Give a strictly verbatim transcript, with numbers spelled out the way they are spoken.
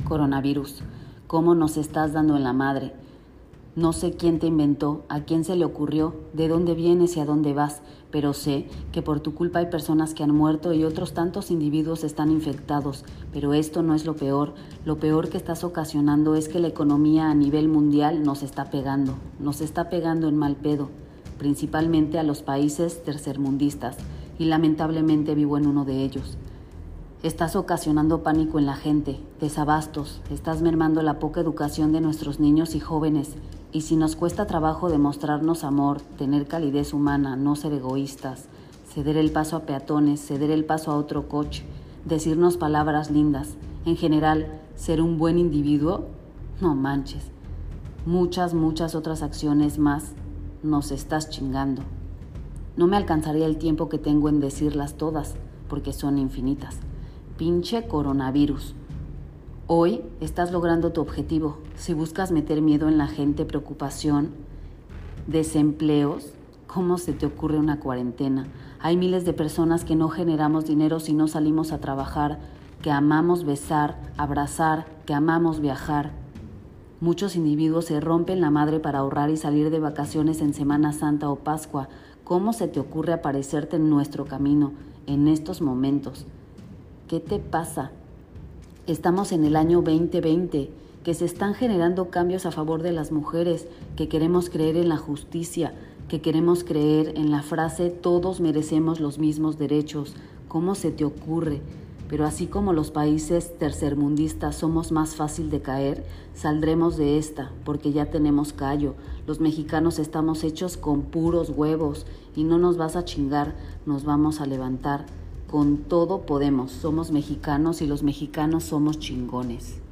Coronavirus, ¿cómo nos estás dando en la madre? No sé quién te inventó, a quién se le ocurrió, de dónde vienes y a dónde vas, pero sé que por tu culpa hay personas que han muerto y otros tantos individuos están infectados. Pero esto no es lo peor. Lo peor que estás ocasionando es que la economía a nivel mundial nos está pegando, nos está pegando en mal pedo, principalmente a los países tercermundistas, y lamentablemente vivo en uno de ellos. Estás ocasionando pánico en la gente, desabastos, estás mermando la poca educación de nuestros niños y jóvenes, y si nos cuesta trabajo demostrarnos amor, tener calidez humana, no ser egoístas, ceder el paso a peatones, ceder el paso a otro coche, decirnos palabras lindas, en general, ser un buen individuo, no manches. Muchas, muchas otras acciones más nos estás chingando. No me alcanzaría el tiempo que tengo en decirlas todas, porque son infinitas. Pinche coronavirus. Hoy estás logrando tu objetivo. Si buscas meter miedo en la gente, preocupación, desempleos, ¿cómo se te ocurre una cuarentena? Hay miles de personas que no generamos dinero si no salimos a trabajar, que amamos besar, abrazar, que amamos viajar. Muchos individuos se rompen la madre para ahorrar y salir de vacaciones en Semana Santa o Pascua. ¿Cómo se te ocurre aparecerte en nuestro camino en estos momentos? ¿Qué te pasa? Estamos en el año veinte veinte, que se están generando cambios a favor de las mujeres, que queremos creer en la justicia, que queremos creer en la frase todos merecemos los mismos derechos. ¿Cómo se te ocurre? Pero así como los países tercermundistas somos más fácil de caer, saldremos de esta, porque ya tenemos callo. Los mexicanos estamos hechos con puros huevos y no nos vas a chingar, nos vamos a levantar. Con todo podemos, somos mexicanos y los mexicanos somos chingones.